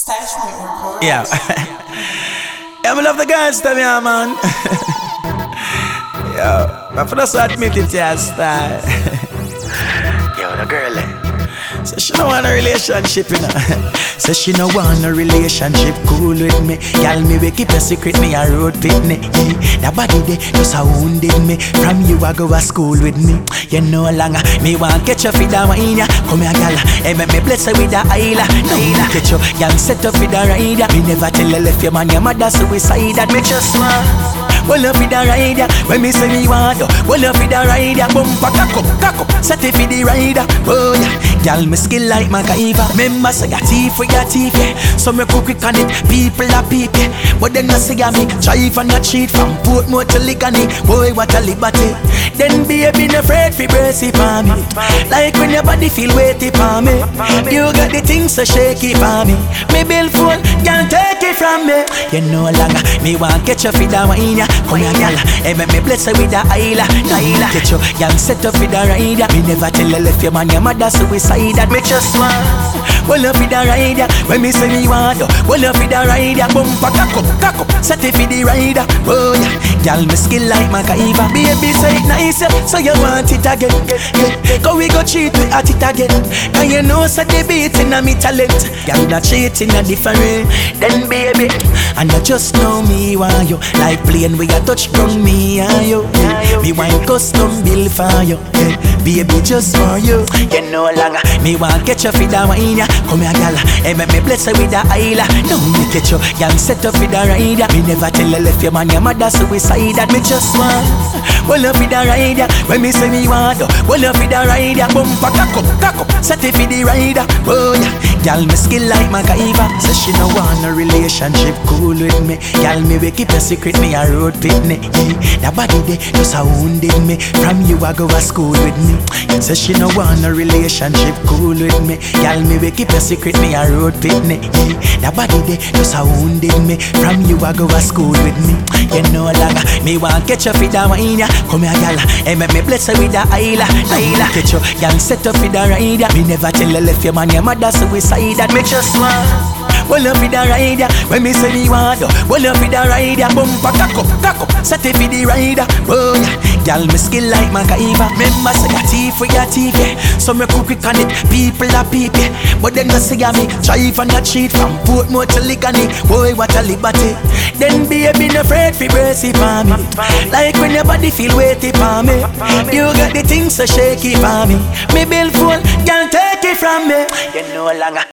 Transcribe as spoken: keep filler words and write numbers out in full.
Yeah. Yeah, I love the girls, tell me, yeah, man. Yo, but for us to admit it, yeah, style. Yo, the girl, eh. So she don't want a relationship, you know. So she don't want a relationship, cool with me. Y'all me we keep a secret, me a road pitney. That body they just a wounded me. From you I go to school with me. You know longer, me want catch you for the wine. Come here, y'all, hey, make me bless you with the isla. No, catch you, y'all set up with the rider. Me never tell you left your man, your mother suicide. That make you smile. Well up with the rider, when me say me want you. Well up with the rider, bumper cock up, cock up, set it for the rider. Oh yeah, girl me skill like MacGyver. Remember say your teeth for your teeth, yeah. So me cook quick on it, people are peep, yeah. But then I say me drive and not cheat from Portmore to Ligani. Boy what a liberty. Then baby no afraid fi brace it for me. Like when your body feel weighty for me. You got the things so shaky for me. Me bill phone, can't take it from me. You know longer, me want catch you for the wine. Come here, y'all, hey, make me bless you with the isla. Isla, get you, y'all set up with the rider. Me never tell you left your man, your mother suicide. That make you smile. Well up with the rider, when me say me want you. Well up with the rider, bumper cock up, cock up, set it for the rider. Oh yeah, y'all me skill like MacGyver. Baby say it nice, yeah, so you want it again. Yeah, go we go cheat we at it again. Can you know so the beat in a me talent. Y'all not cheating a different. Then baby, and you just know me want you. Like plane we a touch from me and you. Yeah. Me want custom bill for you. Yeah. Baby just for you. You know longer, me want catch you for the wine. Come here, y'all, hey, make me bless you with the isla. No, me catch you, y'all set up with the rider. Me never tell you left your man, your mother suicide. That me just want. Well up with the rider, when me say me want you. Well up with the rider, bumper cock up, cock up, set it for the rider. Oh yeah, y'all me skill like MacGyver. So she no want a relationship, cool with me. Y'all me we keep a secret, me a road pitney. That body they just a wounded me. From you I go to school with me. So she no want a relationship, cool with me. Y'all me we keep a secret, me a road pitney. That body they just a wounded me. From you I go to school with me. You know longer, me want catch you for the wine. Come here, y'all, hey, make me bless you with the isla. Isla, catch you, y'all set up with the rider. Me never tell you left your man, your mother suicide. That makes you smile. Well up with the rider, when me say me want you. Well up with the rider, bumper cock up, cock up, set it for the rider. Oh yeah, y'all me skill like MacGyver. Remember say your teeth for your teeth, yeah. So me cook quick on it, people are peep, yeah. But then I say me drive and not cheat from Portmore to Ligani. Boy what a liberty. Then baby no afraid fi brace it for me. Like when your body feel weighty for me. You got the things so shaky for me. Me bill phone, can't take it from me. You know longer.